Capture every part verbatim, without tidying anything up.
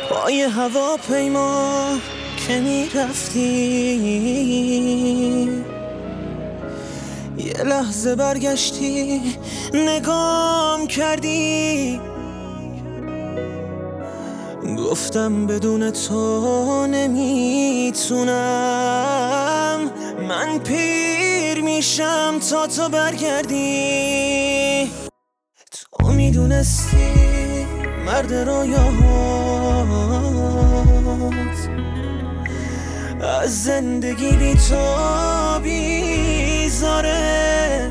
پای هواپیما که میرفتی یه لحظه برگشتی نگام کردی، گفتم بدون تو نمیتونم، من پیر میشم تا تو برگردی. تو میدونستی مرد رویاهات از زندگی بی تو بیزاره،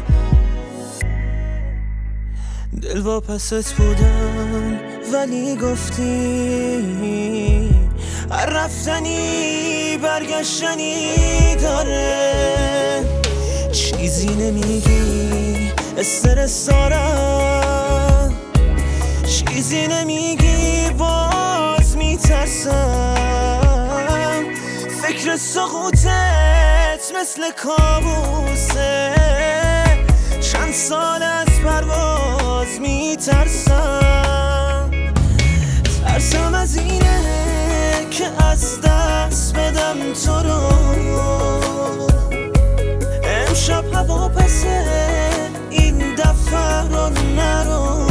دل واپست بودم ولی گفتی هر رفتنی برگشتنی داره. چیزی نمیگی استرس دارم، چیزی نمیگی باز میترسم، فکر سقوطت مثل کابوسه، چند سال از پرواز میترسم. ترسم از اینه که از دست بدم تو رو، امشب هوا پسه این دفعه رو نرو.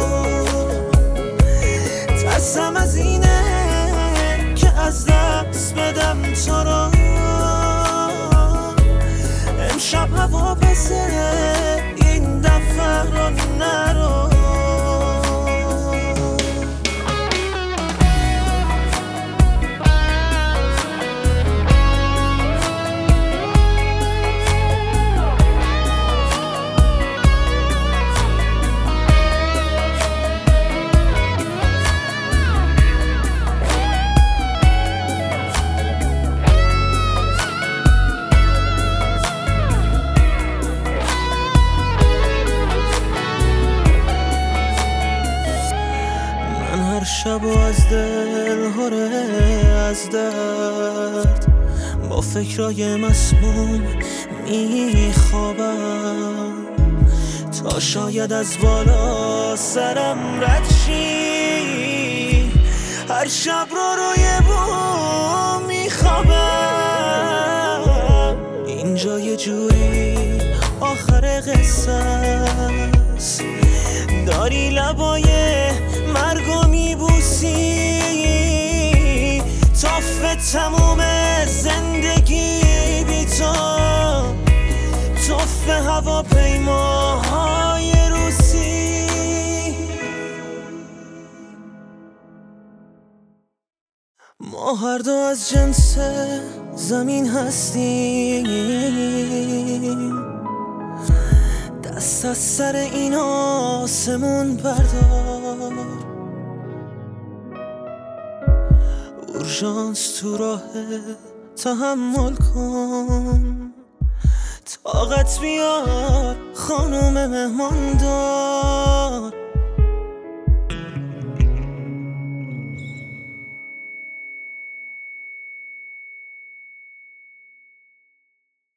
ترسم از اینه که از دست بدم تو رو، امشب هوا پسه این دفعه رو نرو. شب و از دل هره از درد، با فکرای مسموم میخوابم، تا شاید از بالا سرم رد شی، هر شب رو روی بوم میخوابم. اینجا یه جوری آخر قصه است، داری لبای مرگو میبوسی، تافه تموم زندگی بی تو، تافه هواپیماهای روسی. ما هر دو از جنس زمین هستیم، دست از سر این آسمون بردار، اورژانس تو راه تحمل کن، طاقت بیار خانوم مهمان دار.